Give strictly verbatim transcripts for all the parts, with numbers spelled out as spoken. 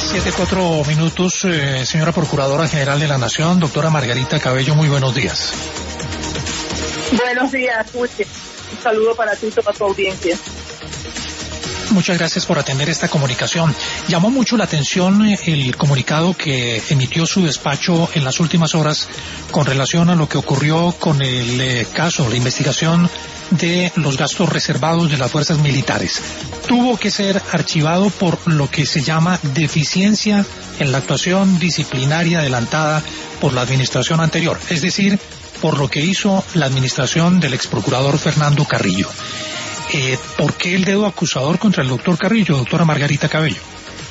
Siete, cuatro minutos, eh, señora Procuradora General de la Nación, doctora Margarita Cabello, muy buenos días. Buenos días, Uche. Un saludo para ti y toda tu audiencia. Muchas gracias por atender esta comunicación. Llamó mucho la atención el comunicado que emitió su despacho en las últimas horas con relación a lo que ocurrió con el eh, caso, la investigación de los gastos reservados de las fuerzas militares. Tuvo que ser archivado por lo que se llama deficiencia en la actuación disciplinaria adelantada por la administración anterior, es decir, por lo que hizo la administración del exprocurador Fernando Carrillo. Eh, ¿Por qué el dedo acusador contra el doctor Carrillo, doctora Margarita Cabello?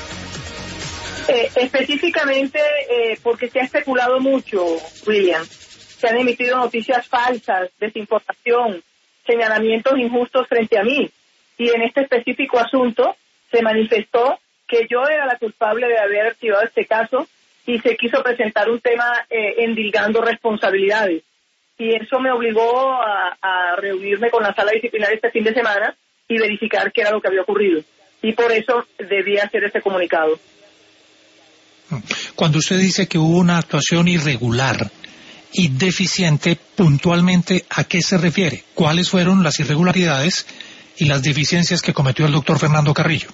Eh, específicamente eh, porque se ha especulado mucho, William. Se han emitido noticias falsas, desinformación, señalamientos injustos frente a mí. Y en este específico asunto se manifestó que yo era la culpable de haber archivado este caso y se quiso presentar un tema eh, endilgando responsabilidades. Y eso me obligó a, a reunirme con la sala disciplinaria este fin de semana y verificar qué era lo que había ocurrido. Y por eso debía hacer este comunicado. Cuando usted dice que hubo una actuación irregular y deficiente, puntualmente, ¿a qué se refiere? ¿Cuáles fueron las irregularidades y las deficiencias que cometió el doctor Fernando Carrillo?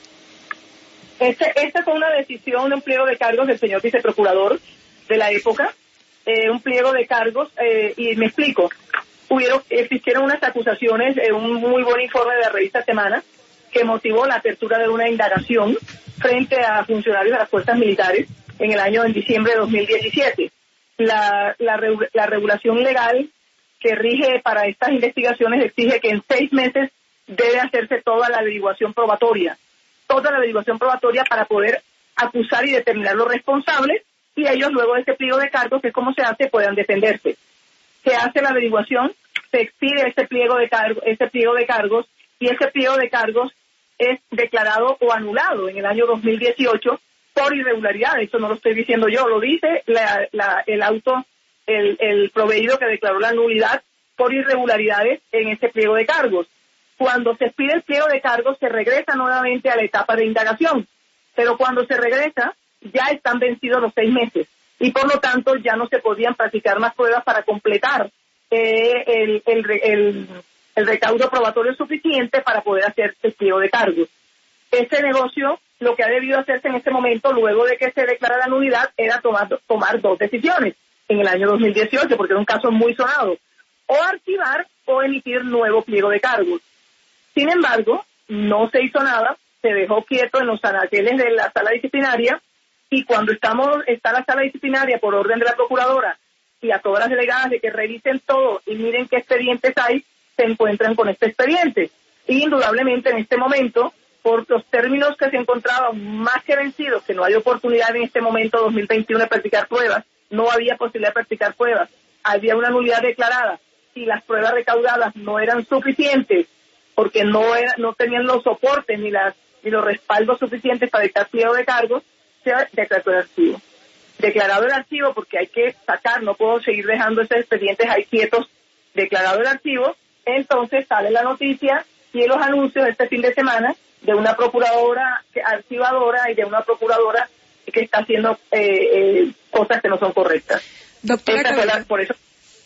Este, esta fue una decisión de un pliego de cargos del señor viceprocurador de la época, eh, un pliego de cargos, eh, y me explico. Hubieron, existieron unas acusaciones, eh, un muy buen informe de la revista Semana, que motivó la apertura de una indagación frente a funcionarios de las fuerzas militares en el año, en diciembre de dos mil diecisiete. La, la, la regulación legal que rige para estas investigaciones exige que en seis meses debe hacerse toda la averiguación probatoria, toda la averiguación probatoria para poder acusar y determinar los responsables, y ellos luego de este pliego de cargos, que es como se hace, puedan defenderse. Se hace la averiguación, se expide este pliego de cargos, este pliego de cargos, y ese pliego de cargos es declarado o anulado en el año dos mil dieciocho por irregularidades. Eso no lo estoy diciendo yo, lo dice la, la, el auto, el, el proveído que declaró la nulidad por irregularidades en ese pliego de cargos. Cuando se expide el pliego de cargos, se regresa nuevamente a la etapa de indagación, pero cuando se regresa, ya están vencidos los seis meses, y por lo tanto ya no se podían practicar más pruebas para completar eh, el, el, el, el recaudo probatorio suficiente para poder hacer el pliego de cargos. Ese negocio, lo que ha debido hacerse en este momento, luego de que se declara la nulidad, era tomar, tomar dos decisiones en el año dos mil dieciocho, porque era un caso muy sonado: o archivar o emitir nuevo pliego de cargos. Sin embargo, no se hizo nada, se dejó quieto en los anaqueles de la sala disciplinaria, y cuando estamos está la sala disciplinaria por orden de la procuradora y a todas las delegadas de que revisen todo y miren qué expedientes hay, se encuentran con este expediente. Y indudablemente en este momento, por los términos que se encontraban más que vencidos, que no hay oportunidad en este momento dos mil veintiuno de practicar pruebas, no había posibilidad de practicar pruebas, había una nulidad declarada y las pruebas recaudadas no eran suficientes porque no era, no tenían los soportes ni las ni los respaldos suficientes para dictar pliego de cargos, se declaró el archivo. Declarado el archivo, porque hay que sacar, no puedo seguir dejando esos expedientes ahí quietos, declarado el archivo, entonces sale la noticia y los anuncios este fin de semana de una procuradora archivadora y de una procuradora que está haciendo eh, eh, cosas que no son correctas. Doctora la, por eso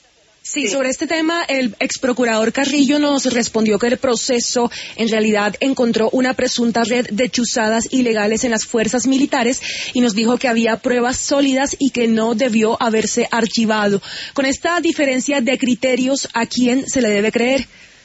Sí, sobre este tema, el ex procurador Carrillo nos respondió que el proceso en realidad encontró una presunta red de chuzadas ilegales en las fuerzas militares y nos dijo que había pruebas sólidas y que no debió haberse archivado. Con esta diferencia de criterios, ¿a quién se le debe creer?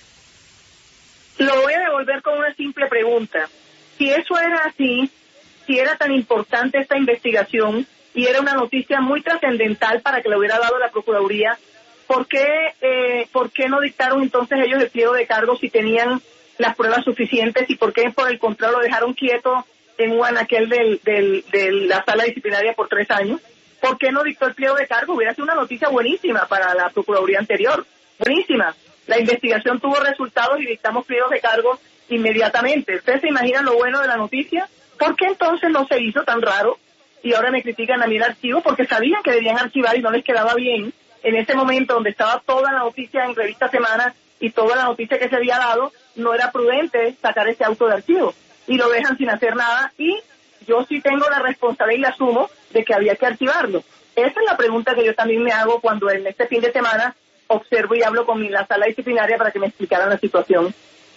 Lo voy a devolver con una simple pregunta. Si eso era así, si era tan importante esta investigación y era una noticia muy trascendental para que le hubiera dado la Procuraduría, ¿Por qué, eh, ¿Por qué no dictaron entonces ellos el pliego de cargos si tenían las pruebas suficientes, y por qué por el contrario lo dejaron quieto en un anaquel del, del, de la sala disciplinaria por tres años? ¿Por qué no dictó el pliego de cargos? Hubiera sido una noticia buenísima para la Procuraduría anterior, buenísima. La investigación tuvo resultados y dictamos pliegos de cargos inmediatamente. ¿Ustedes se imaginan lo bueno de la noticia? ¿Por qué entonces no se hizo tan raro? Y ahora me critican a mí el archivo porque sabían que debían archivar y no les quedaba bien. En ese momento donde estaba toda la noticia en Revista Semana y toda la noticia que se había dado, no era prudente sacar ese auto de archivo y lo dejan sin hacer nada, y yo sí tengo la responsabilidad y la asumo de que había que archivarlo. Esa es la pregunta que yo también me hago cuando en este fin de semana observo y hablo con mi, la sala disciplinaria para que me explicaran la situación.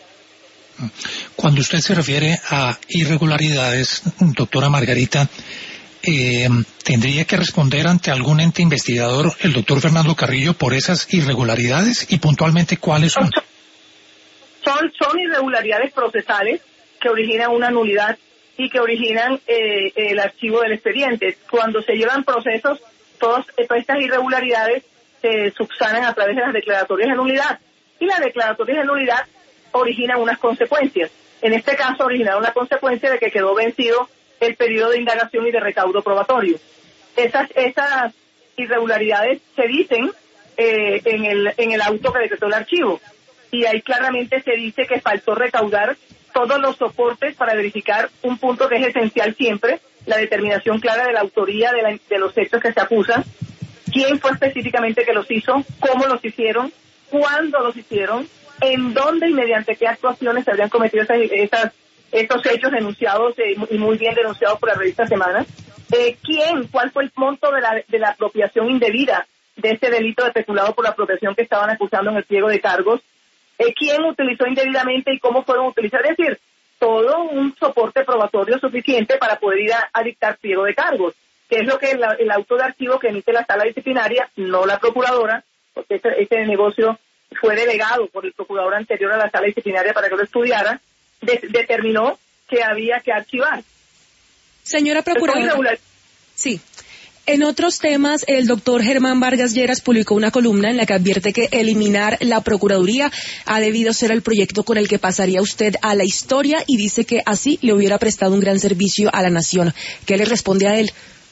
Cuando usted se refiere a irregularidades, doctora Margarita, eh, ¿tendría que responder ante algún ente investigador el doctor Fernando Carrillo por esas irregularidades y puntualmente cuáles son? Son, son irregularidades procesales que originan una nulidad y que originan eh, el archivo del expediente. Cuando se llevan procesos, todas, todas estas irregularidades se subsanan a través de las declaratorias de nulidad. Y las declaratorias de nulidad originan unas consecuencias. En este caso originaron la consecuencia de que quedó vencido el periodo de indagación y de recaudo probatorio. Esas, esas irregularidades se dicen eh, en el en el auto que decretó el archivo. Y ahí claramente se dice que faltó recaudar todos los soportes para verificar un punto que es esencial siempre, la determinación clara de la autoría de, la, de los hechos que se acusan, quién fue específicamente que los hizo, cómo los hicieron, cuándo los hicieron, en dónde y mediante qué actuaciones se habrían cometido esas, esas, estos hechos denunciados eh, y muy bien denunciados por la revista Semana, eh, quién, cuál fue el monto de la, de la apropiación indebida de ese delito de peculado por la apropiación que estaban acusando en el pliego de cargos, eh, quién utilizó indebidamente y cómo fueron utilizados, es decir, todo un soporte probatorio suficiente para poder ir a, a dictar pliego de cargos, que es lo que el, el auto de archivo que emite la sala disciplinaria, no la procuradora, porque ese, ese negocio fue delegado por el procurador anterior a la sala disciplinaria para que lo estudiara, de, determinó que había que archivar. Señora procuradora, sí. En otros temas, el doctor Germán Vargas Lleras publicó una columna en la que advierte que eliminar la Procuraduría ha debido ser el proyecto con el que pasaría usted a la historia y dice que así le hubiera prestado un gran servicio a la nación. ¿Qué le responde a él?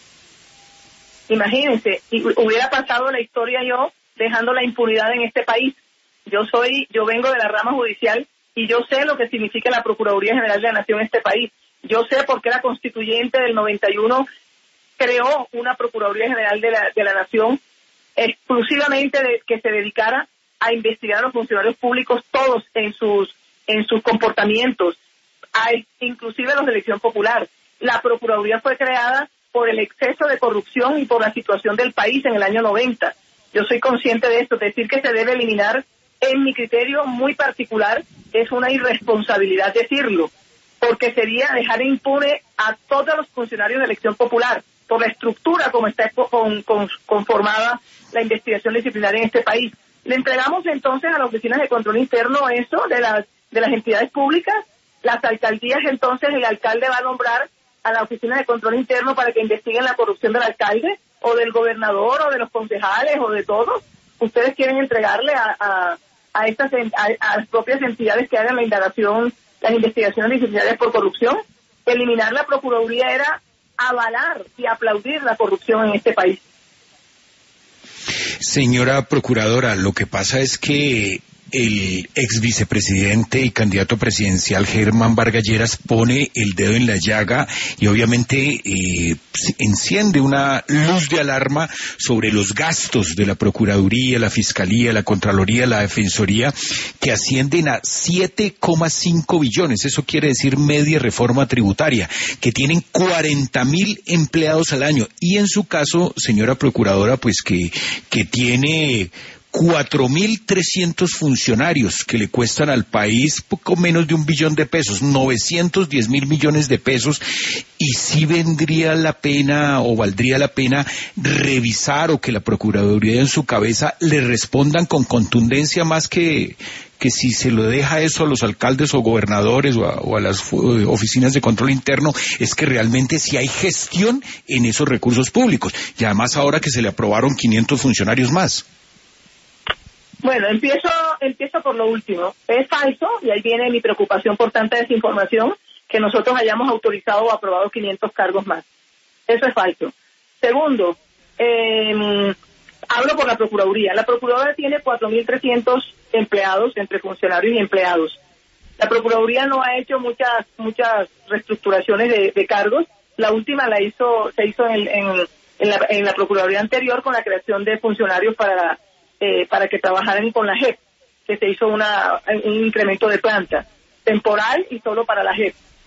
Imagínense, y hubiera pasado la historia yo dejando la impunidad en este país. Yo soy, yo vengo de la rama judicial y yo sé lo que significa la Procuraduría General de la Nación en este país. Yo sé por qué la constituyente del noventa y uno creó una Procuraduría General de la, de la Nación exclusivamente de, que se dedicara a investigar a los funcionarios públicos todos en sus en sus comportamientos, a, inclusive los de elección popular. La Procuraduría fue creada por el exceso de corrupción y por la situación del país en el año noventa. Yo soy consciente de esto. Decir que se debe eliminar, en mi criterio muy particular, es una irresponsabilidad decirlo, porque sería dejar impune a todos los funcionarios de elección popular, por la estructura como está con, con, conformada la investigación disciplinaria en este país. Le entregamos entonces a las oficinas de control interno eso de las de las entidades públicas, las alcaldías, entonces el alcalde va a nombrar a la oficina de control interno para que investiguen la corrupción del alcalde o del gobernador o de los concejales o de todos. Ustedes quieren entregarle a, a, a estas a, a las propias entidades que hagan la indagación, las investigaciones disciplinarias por corrupción. Eliminar la Procuraduría era avalar y aplaudir la corrupción en este país. Señora Procuradora, lo que pasa es que el ex vicepresidente y candidato presidencial Germán Vargas Lleras pone el dedo en la llaga y obviamente eh, enciende una luz de alarma sobre los gastos de la Procuraduría, la Fiscalía, la Contraloría, la Defensoría, que ascienden a siete coma cinco billones. Eso quiere decir media reforma tributaria, que tienen cuarenta mil empleados al año. Y en su caso, señora Procuradora, pues que, que tiene cuatro mil trescientos funcionarios que le cuestan al país poco menos de un billón de pesos, novecientos diez mil millones de pesos, y sí vendría la pena o valdría la pena revisar o que la Procuraduría en su cabeza le respondan con contundencia más que, que si se lo deja eso a los alcaldes o gobernadores o a, o a las oficinas de control interno, es que realmente sí hay gestión en esos recursos públicos, y además ahora que se le aprobaron quinientos funcionarios más. Bueno, empiezo empiezo por lo último. Es falso, y ahí viene mi preocupación por tanta desinformación, que nosotros hayamos autorizado o aprobado quinientos cargos más. Eso es falso. Segundo, eh, hablo por la Procuraduría. La Procuraduría tiene cuatro mil trescientos empleados, entre funcionarios y empleados. La Procuraduría no ha hecho muchas muchas reestructuraciones de, de cargos. La última la hizo se hizo en, en, en, la, en la Procuraduría anterior con la creación de funcionarios para Eh, para que trabajaran con la J E P, que se hizo una, un incremento de planta temporal y solo para la J E P.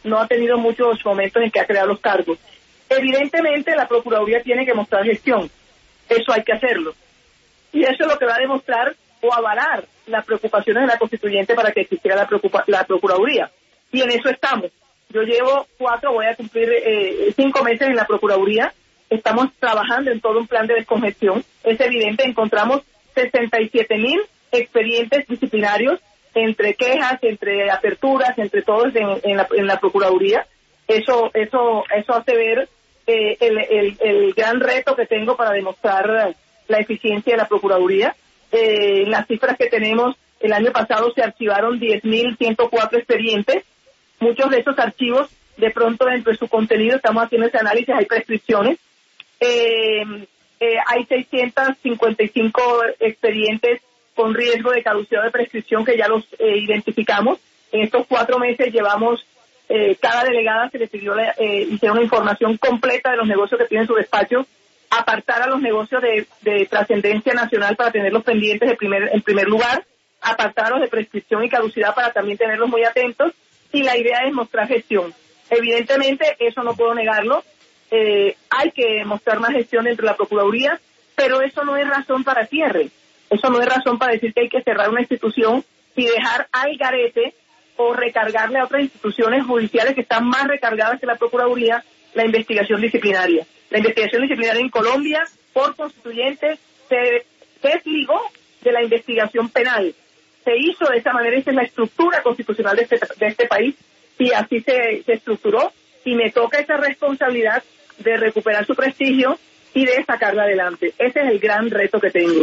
no ha tenido muchos momentos en que ha creado los cargos. Evidentemente la Procuraduría tiene que mostrar gestión, eso hay que hacerlo, y eso es lo que va a demostrar o avalar las preocupaciones de la Constituyente para que existiera la, preocupa- la Procuraduría, y en eso estamos. Yo llevo cuatro, voy a cumplir eh, cinco meses en la Procuraduría, estamos trabajando en todo un plan de descongestión. Es evidente, encontramos sesenta y siete mil expedientes disciplinarios, entre quejas, entre aperturas, entre todos en, en, la, en la Procuraduría. Eso eso eso hace ver eh, el, el, el gran reto que tengo para demostrar la eficiencia de la Procuraduría. Eh, las cifras que tenemos, el año pasado se archivaron diez mil ciento cuatro expedientes. Muchos de esos archivos, de pronto dentro de su contenido, estamos haciendo ese análisis, hay prescripciones. Eh, eh, hay seiscientos cincuenta y cinco expedientes con riesgo de caducidad de prescripción que ya los eh, identificamos. En estos cuatro meses llevamos, eh, cada delegada se le pidió, eh, hicieron una información completa de los negocios que tienen su despacho, apartar a los negocios de, de trascendencia nacional para tenerlos pendientes de primer, en primer lugar, apartar a los de prescripción y caducidad para también tenerlos muy atentos, y la idea es mostrar gestión. Evidentemente, eso no puedo negarlo, eh, hay que mostrar más gestión dentro de la Procuraduría, pero eso no es razón para cierre. Eso no es razón para decir que hay que cerrar una institución y dejar al garete o recargarle a otras instituciones judiciales que están más recargadas que la Procuraduría la investigación disciplinaria. La investigación disciplinaria en Colombia, por constituyente, se desligó de la investigación penal. Se hizo de esa manera, esa es la estructura constitucional de este, de este país, y así se, se estructuró, y me toca esa responsabilidad de recuperar su prestigio y de sacarla adelante. Ese es el gran reto que tengo.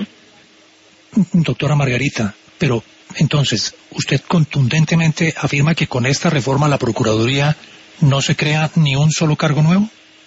Doctora Margarita, pero entonces, ¿usted contundentemente afirma que con esta reforma la Procuraduría no se crea ni un solo cargo nuevo?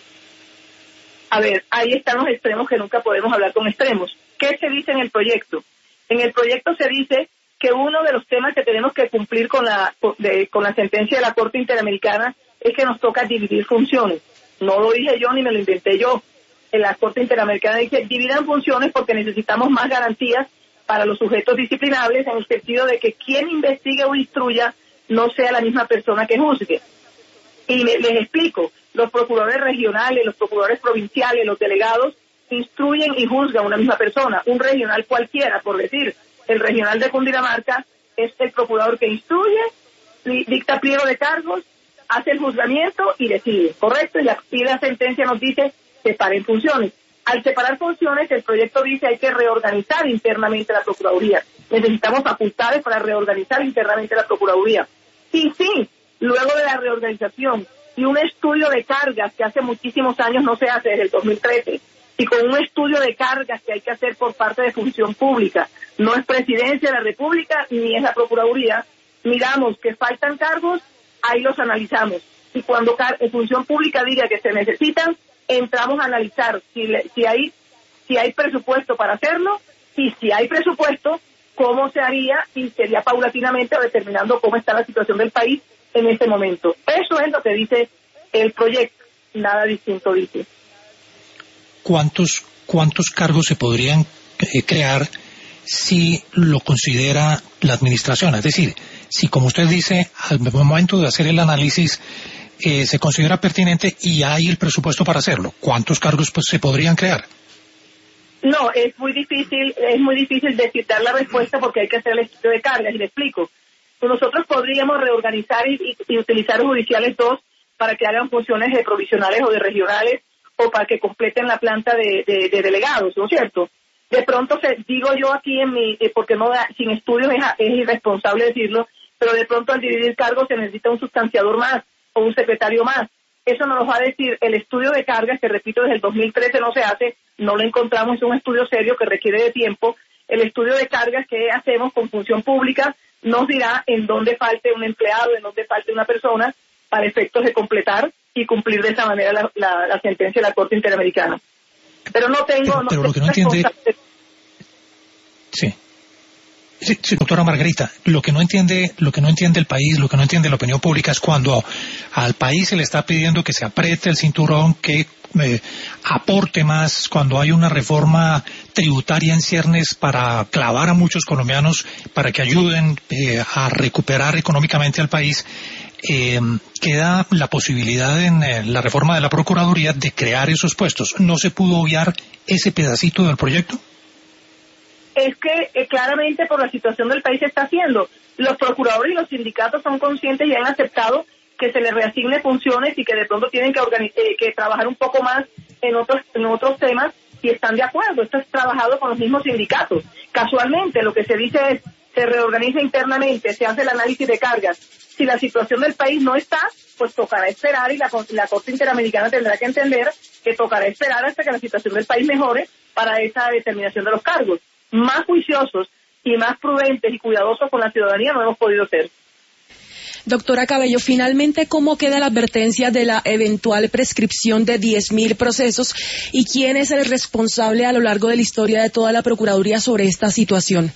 A ver, ahí están los extremos que nunca podemos hablar con extremos. ¿Qué se dice en el proyecto? En el proyecto se dice que uno de los temas que tenemos que cumplir con la, de, con la sentencia de la Corte Interamericana es que nos toca dividir funciones. No lo dije yo ni me lo inventé yo. En la Corte Interamericana dice, dividan funciones porque necesitamos más garantías para los sujetos disciplinables, en el sentido de que quien investigue o instruya no sea la misma persona que juzgue. Y me, les explico, los procuradores regionales, los procuradores provinciales, los delegados, instruyen y juzgan a una misma persona. Un regional cualquiera, por decir, el regional de Cundinamarca es el procurador que instruye, dicta pliego de cargos, hace el juzgamiento y decide, ¿correcto? Y la, y la sentencia nos dice, separen funciones. Al separar funciones, el proyecto dice hay que reorganizar internamente la Procuraduría. Necesitamos facultades para reorganizar internamente la Procuraduría. Y sí, luego de la reorganización y un estudio de cargas que hace muchísimos años no se hace, desde el dos mil trece, y con un estudio de cargas que hay que hacer por parte de Función Pública, no es Presidencia de la República ni es la Procuraduría, miramos que faltan cargos, ahí los analizamos. Y cuando Función Pública diga que se necesitan, entramos a analizar si, le, si hay si hay presupuesto para hacerlo, y si hay presupuesto, cómo se haría, y sería paulatinamente determinando cómo está la situación del país en este momento. Eso es lo que dice el proyecto, nada distinto dice. ¿Cuántos, cuántos cargos se podrían eh, crear si lo considera la administración? Es decir, si, como usted dice, al momento de hacer el análisis eh, se considera pertinente y hay el presupuesto para hacerlo, ¿cuántos cargos pues, se podrían crear? No, es muy difícil, es muy difícil decir, dar la respuesta porque hay que hacer el estudio de cargas, y le explico. Nosotros podríamos reorganizar y, y, y utilizar los judiciales dos para que hagan funciones de provisionales o de regionales, o para que completen la planta de, de, de delegados, ¿no es cierto? De pronto, se, digo yo aquí, en mi eh, porque no da, sin estudios es, es irresponsable decirlo, pero de pronto al dividir cargos se necesita un sustanciador más o un secretario más. Eso nos lo va a decir el estudio de cargas, que repito, desde el dos mil trece no se hace, no lo encontramos, es un estudio serio que requiere de tiempo. El estudio de cargas que hacemos con Función Pública nos dirá en dónde falte un empleado, en dónde falte una persona, para efectos de completar y cumplir de esa manera la, la, la sentencia de la Corte Interamericana. Pero no tengo... Pero, no pero lo que no entiende... Sí. Sí, sí, doctora Margarita, lo que no entiende, lo que no entiende el país, lo que no entiende la opinión pública es cuando al país se le está pidiendo que se apriete el cinturón, que eh, aporte más, cuando hay una reforma tributaria en ciernes para clavar a muchos colombianos, para que ayuden eh, a recuperar económicamente al país. Eh, queda la posibilidad en eh, la reforma de la Procuraduría de crear esos puestos. ¿No se pudo obviar ese pedacito del proyecto? Es que eh, claramente por la situación del país se está haciendo. Los procuradores y los sindicatos son conscientes y han aceptado que se les reasigne funciones y que de pronto tienen que, organi- eh, que trabajar un poco más en otros en otros temas y están de acuerdo. Esto es trabajado con los mismos sindicatos. Casualmente lo que se dice es, se reorganiza internamente, se hace el análisis de cargas. Si la situación del país no está, pues tocará esperar y la, la Corte Interamericana tendrá que entender que tocará esperar hasta que la situación del país mejore para esa determinación de los cargos. Más juiciosos y más prudentes y cuidadosos con la ciudadanía no hemos podido ser. Doctora Cabello, finalmente, ¿cómo queda la advertencia de la eventual prescripción de diez mil procesos y quién es el responsable a lo largo de la historia de toda la Procuraduría sobre esta situación?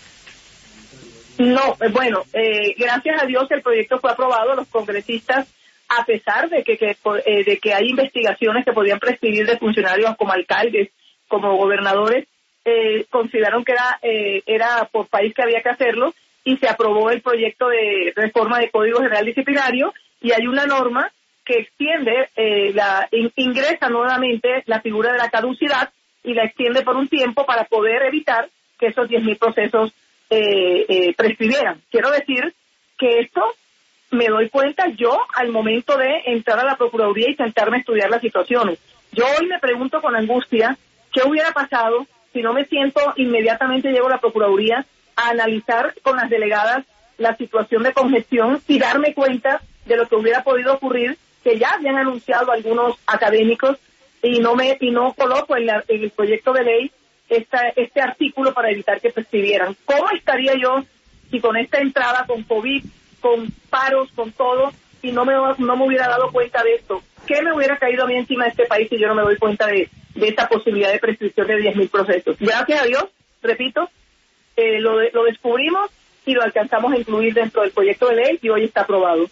No, bueno, eh, gracias a Dios el proyecto fue aprobado. Los congresistas, a pesar de que, que eh, de que hay investigaciones que podían prescribir de funcionarios como alcaldes, como gobernadores, eh, consideraron que era eh, era por país que había que hacerlo y se aprobó el proyecto de reforma de Código General Disciplinario y hay una norma que extiende, eh, la in, ingresa nuevamente la figura de la caducidad y la extiende por un tiempo para poder evitar que esos diez mil procesos eh, eh, prescribieran. Quiero decir que esto me doy cuenta yo al momento de entrar a la Procuraduría y sentarme a estudiar las situaciones. Yo hoy me pregunto con angustia qué hubiera pasado si no me siento inmediatamente llego a la Procuraduría a analizar con las delegadas la situación de congestión y darme cuenta de lo que hubiera podido ocurrir, que ya habían anunciado algunos académicos, y no me y no coloco en, la, en el proyecto de ley esta, este artículo para evitar que prescribieran. ¿Cómo estaría yo si con esta entrada, con COVID, con paros, con todo, y no me, no me hubiera dado cuenta de esto? ¿Qué me hubiera caído a mí encima de este país si yo no me doy cuenta de, de esta posibilidad de prescripción de diez mil procesos? Gracias a Dios, repito, eh, lo, de, lo descubrimos y lo alcanzamos a incluir dentro del proyecto de ley y hoy está aprobado.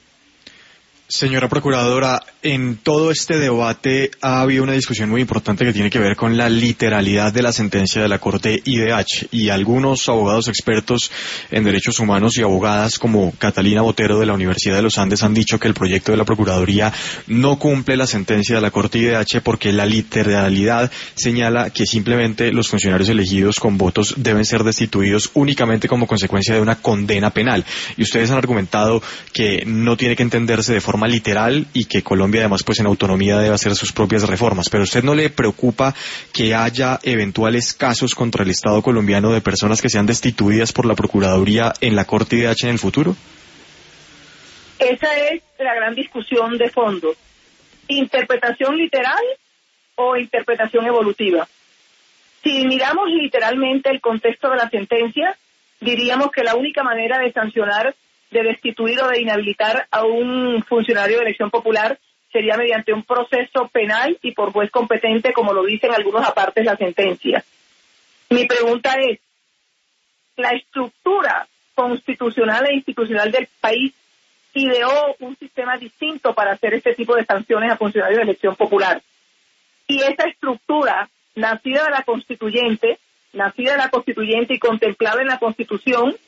Señora Procuradora, en todo este debate ha habido una discusión muy importante que tiene que ver con la literalidad de la sentencia de la Corte I D H, y algunos abogados expertos en derechos humanos y abogadas como Catalina Botero de la Universidad de los Andes han dicho que el proyecto de la Procuraduría no cumple la sentencia de la Corte I D H porque la literalidad señala que simplemente los funcionarios elegidos con votos deben ser destituidos únicamente como consecuencia de una condena penal. Y ustedes han argumentado que no tiene que entenderse de forma literal y que Colombia además pues en autonomía debe hacer sus propias reformas. ¿Pero a usted no le preocupa que haya eventuales casos contra el Estado colombiano de personas que sean destituidas por la Procuraduría en la Corte I D H en el futuro? Esa es la gran discusión de fondo. ¿Interpretación literal o interpretación evolutiva? Si miramos literalmente el contexto de la sentencia, diríamos que la única manera de sancionar, de destituir o de inhabilitar a un funcionario de elección popular sería mediante un proceso penal y por juez competente, como lo dicen algunos apartes de la sentencia. Mi pregunta es, ¿la estructura constitucional e institucional del país ideó un sistema distinto para hacer este tipo de sanciones a funcionarios de elección popular? Y esa estructura, nacida de la constituyente, nacida de la constituyente y contemplada en la Constitución,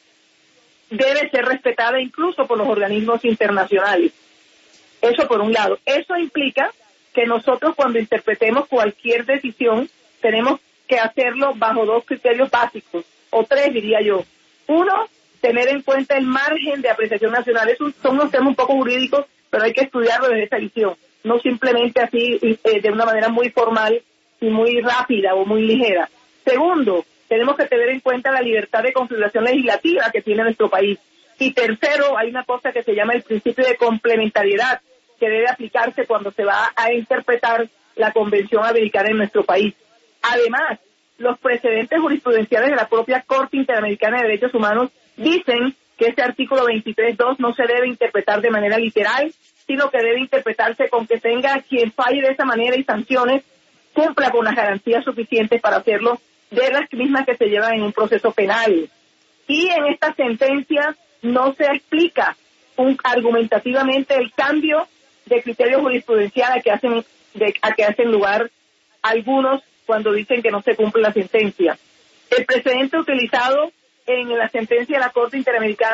debe ser respetada incluso por los organismos internacionales. Eso por un lado. Eso implica que nosotros cuando interpretemos cualquier decisión tenemos que hacerlo bajo dos criterios básicos, o tres diría yo. Uno, tener en cuenta el margen de apreciación nacional. Esos son unos temas un poco jurídicos, pero hay que estudiarlo desde esa visión, no simplemente así eh, de una manera muy formal y muy rápida o muy ligera. Segundo, tenemos que tener en cuenta la libertad de configuración legislativa que tiene nuestro país. Y tercero, hay una cosa que se llama el principio de complementariedad, que debe aplicarse cuando se va a interpretar la Convención Americana en nuestro país. Además, los precedentes jurisprudenciales de la propia Corte Interamericana de Derechos Humanos dicen que este artículo veintitrés punto dos no se debe interpretar de manera literal, sino que debe interpretarse con que tenga quien falle de esa manera y sanciones, cumpla con las garantías suficientes para hacerlo, de las mismas que se llevan en un proceso penal. Y en esta sentencia no se explica un, argumentativamente el cambio de criterio jurisprudencial a que hacen de, a que hacen lugar algunos cuando dicen que no se cumple la sentencia. El precedente utilizado en la sentencia de la Corte Interamericana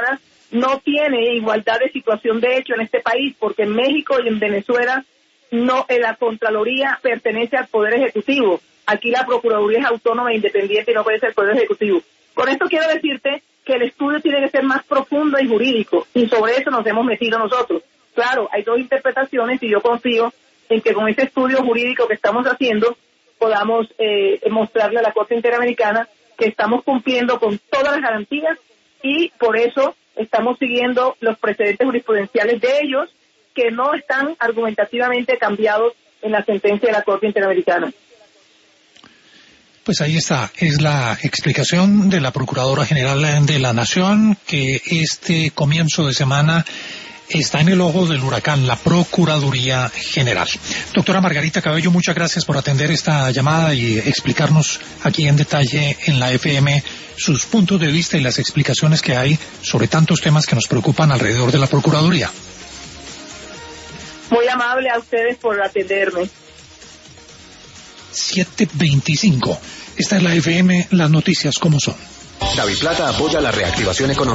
no tiene igualdad de situación de hecho en este país, porque en México y en Venezuela no, la Contraloría pertenece al Poder Ejecutivo. Aquí la Procuraduría es autónoma e independiente y no puede ser el Poder Ejecutivo. Con esto quiero decirte que el estudio tiene que ser más profundo y jurídico, y sobre eso nos hemos metido nosotros. Claro, hay dos interpretaciones y yo confío en que con ese estudio jurídico que estamos haciendo podamos eh, mostrarle a la Corte Interamericana que estamos cumpliendo con todas las garantías, y por eso estamos siguiendo los precedentes jurisprudenciales de ellos, que no están argumentativamente cambiados en la sentencia de la Corte Interamericana. Pues ahí está, es la explicación de la Procuradora General de la Nación, que este comienzo de semana está en el ojo del huracán, la Procuraduría General. Doctora Margarita Cabello, muchas gracias por atender esta llamada y explicarnos aquí en detalle en la F M sus puntos de vista y las explicaciones que hay sobre tantos temas que nos preocupan alrededor de la Procuraduría. Muy amable a ustedes por atenderme. siete veinticinco. Esta es la F M, las noticias como son. DaviPlata apoya la reactivación económica.